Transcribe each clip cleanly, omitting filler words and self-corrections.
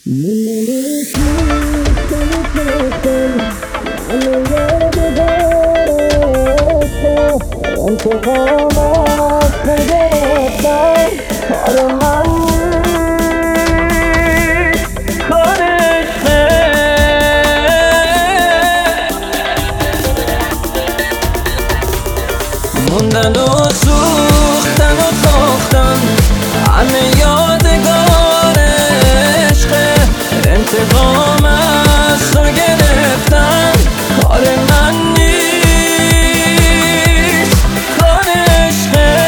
انتقام از تو گرفتن کار من نیست، کار عشقه. موندن و سوختن و ساختن همه یادگار عشقه. انتقام از تو گرفتن کار من نیست، کار عشقه.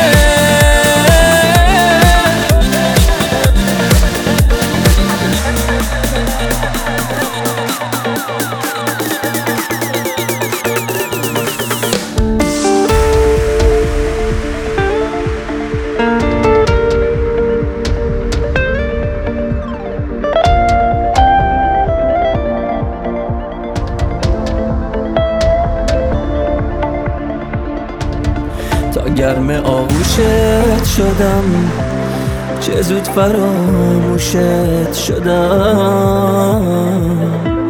تا گرم آغوشت شدم چه زود فراموشت شدم.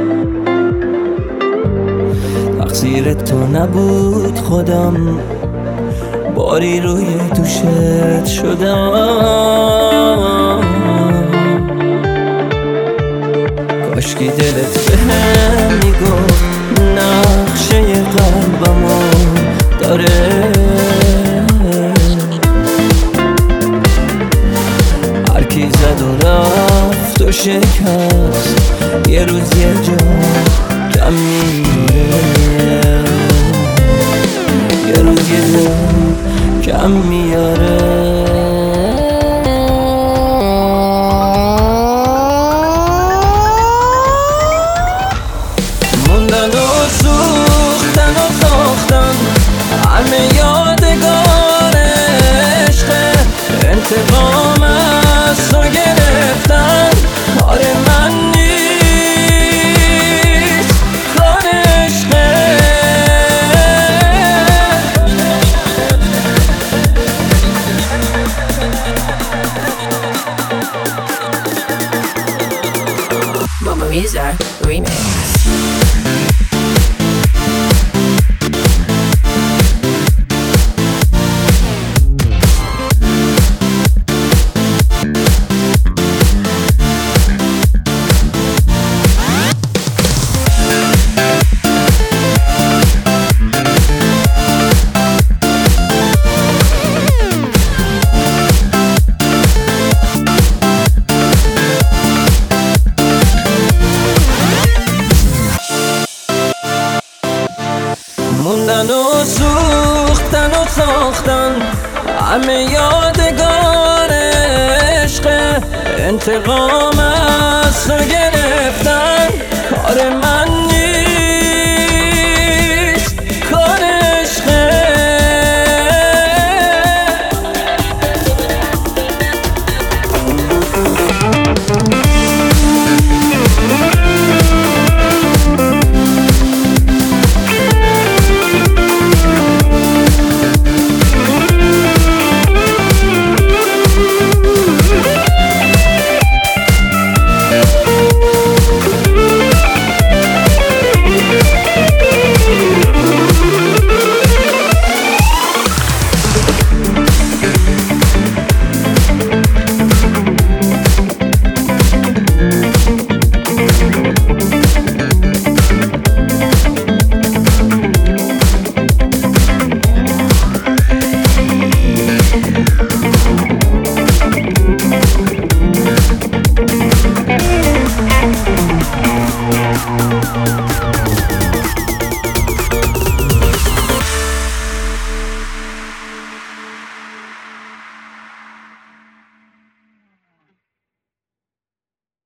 تقصیر تو نبود خودم باری روی دوشت شدم. کاشکی دلت بهم میگفت نقشه قلبمو داره. هرکی زد و رفت و شکست یه روز یه جا کم میاره، یه روز یه جا کم میاره. موندن و سوختن و ساختن همه یادگار عشقه. انتقام از تو گرفتن کار من نیست، کار عشقه. Mama Misa Remix. موندن و سوختن و ساختن همه یادگار عشقه. انتقام از تو گرفتن کار من